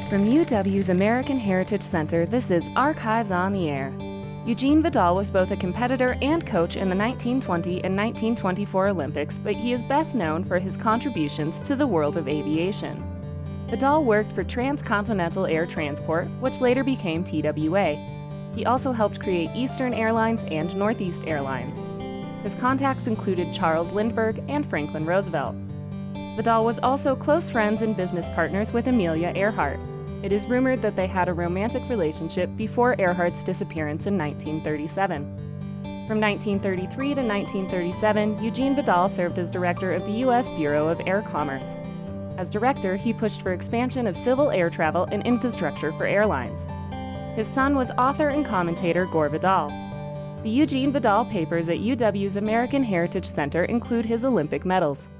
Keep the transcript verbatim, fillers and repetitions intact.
From U W's American Heritage Center, this is Archives on the Air. Eugene Vidal was both a competitor and coach in the nineteen twenty and nineteen twenty-four Olympics, but he is best known for his contributions to the world of aviation. Vidal worked for Transcontinental Air Transport, which later became T W A. He also helped create Eastern Airlines and Northeast Airlines. His contacts included Charles Lindbergh and Franklin Roosevelt. Vidal was also close friends and business partners with Amelia Earhart. It is rumored that they had a romantic relationship before Earhart's disappearance in nineteen thirty-seven. From nineteen thirty-three to nineteen thirty-seven, Eugene Vidal served as director of the U S Bureau of Air Commerce. As director, he pushed for expansion of civil air travel and infrastructure for airlines. His son was author and commentator Gore Vidal. The Eugene Vidal papers at U W's American Heritage Center include his Olympic medals.